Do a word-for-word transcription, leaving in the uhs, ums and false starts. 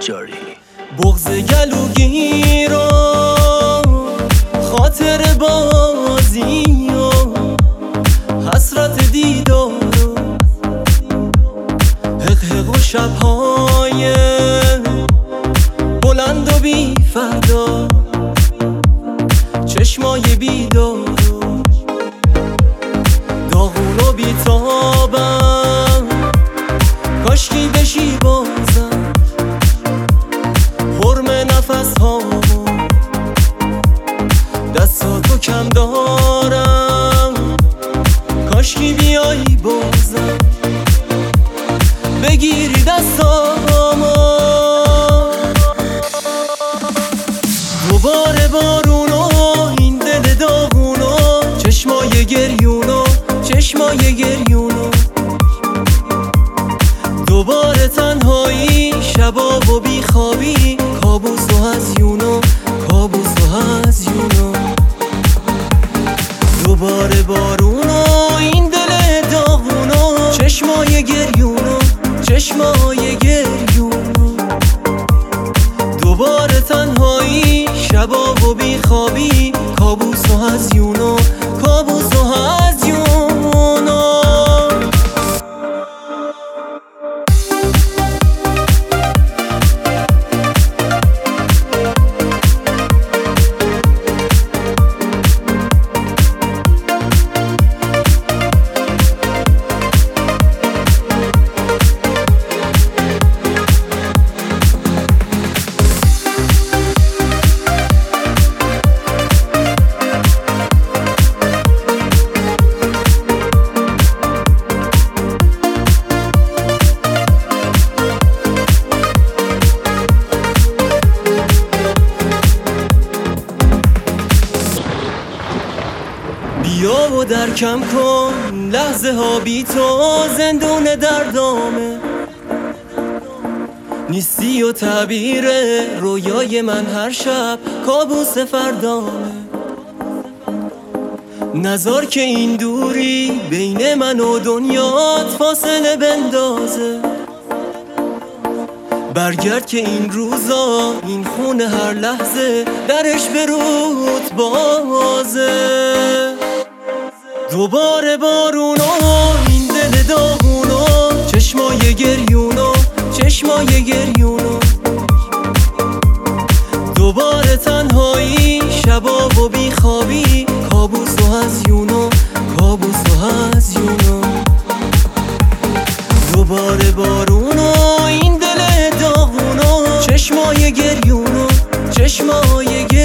نجاری. بغض گلوگی رو خاطر بازی و حسرت دیدار و حق حق و شبهای بلند و بی فردا، چشمای بیدار و داغون و بیتابم، کاشکی بشی بازم حرم نفس ها و دستاتو کم دارم، کاشکی بیایی بازم بگیری دستامو. دوباره بارونو این دل داغونو، چشمای گریونو چشمای گریونو، دوباره تنهایی شبا و بیخوابی، کابوس و هزیونو کابوس و هزیونو. دوباره بارونو این دل داغونو، چشمای گریونو چشمای گریونو، دوباره تنهایی شبا و بیخوابی، کابوس و هزیونو کابوس و هزیونو. بیا و درکم کن لحظه ها بی تو، زندون دردامه نیستی و تعبیر رویای من هر شب کابوس فردامه. نذار که این دوری بین من و دنیات فاصله بندازه، برگرد که این روزا این خونه هر لحظه درش به روت بازه. دوباره بارونو این دل داغونو، چشمای گریونو چشمای گریونو، دوباره تنهایی شبا و بیخوابی، کابوس و هزیونو کابوس و هزیونو. دوباره بارونو این دل داغونو، چشمای گریونو چشمای گریونو،